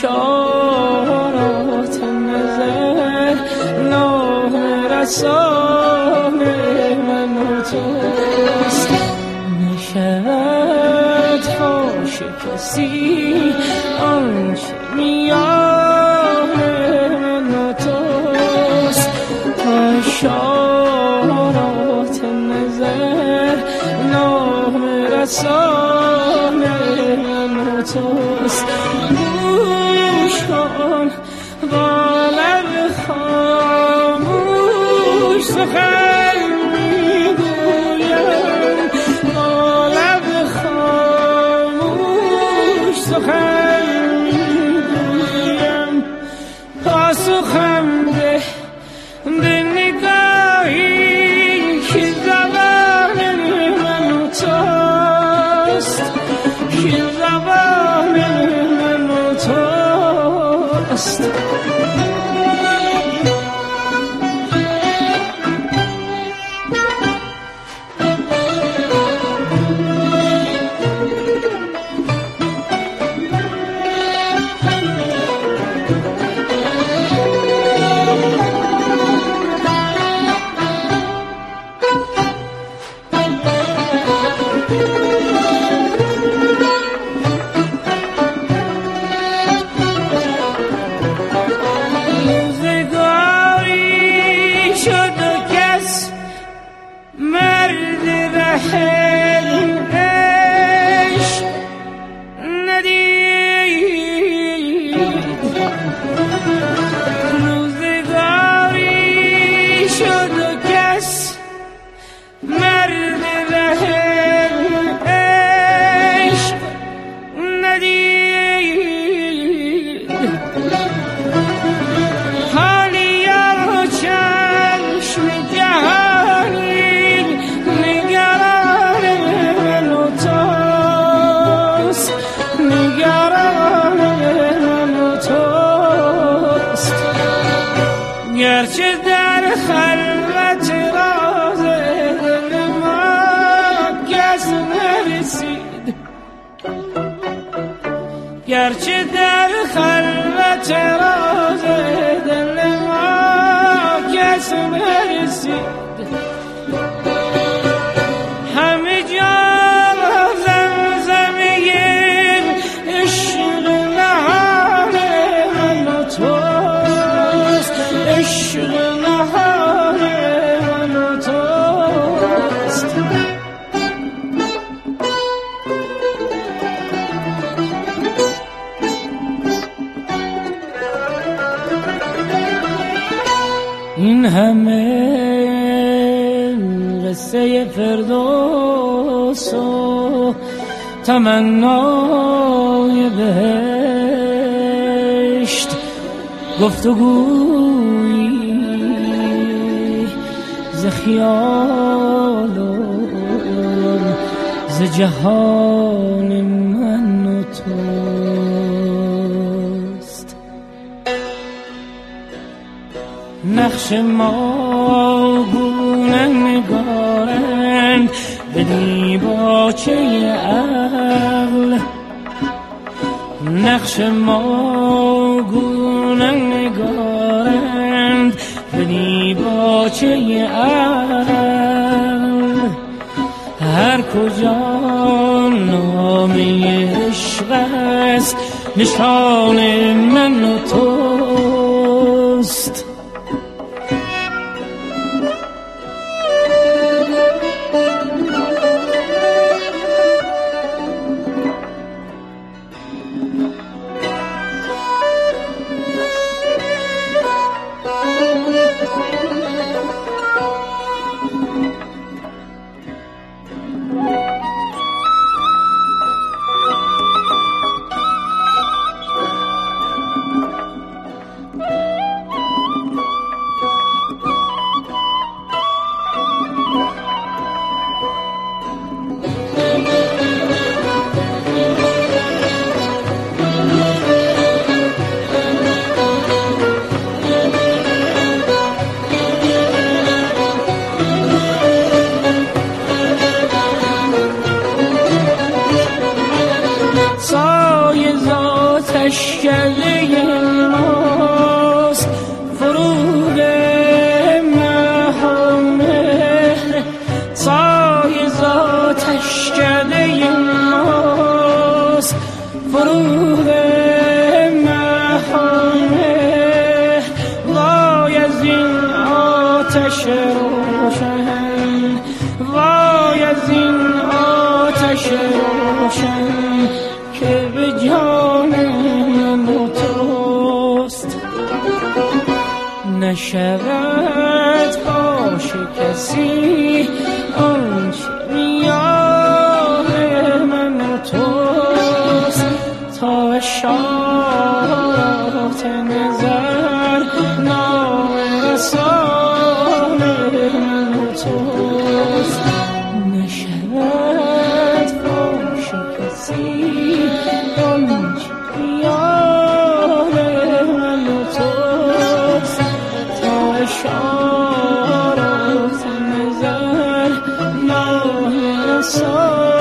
اشارات نظر نام رسان من و توست. نشد فاش کسی آنچه میان من و توست. اشارات نظر نام رسان من و توست. گوش کن با لب خاموش سخن میگویم، با لب خاموش سخن میگویم. پاسخم ده به نگاهی که زبان من و توست، که زبان من و توست. گرچه در خلوت راز دل ما کس نرسید، گرچه در خلوت راز دل ما کس نرسید. همه جا زمزمه عشق نهان من و توست، عشق نهان من و توست. این همه قصه فردوس و تمنای بهشت، گفتگویی ز خیال و ز جهان من و توست. نقش ما گونه نگارند به دیباچه عقل، نقش ما گونه نگارند به دیباچه عقل. هر کجا نامه عشق است نشان من و توست. سایه ذات آتشکده ماست، فروغ مهانه سایه ز آتشکده ماست، فروغ مهانه وای از این آتش روشن، وای از این آتش روشن که به جان من و توست. نشود فاش کسی آنچه میان من و توست، تا اشارات نظر نارسان من و توست. نشود فاش کسی آنچه میان من و توست، تا اشارات نظر نارسان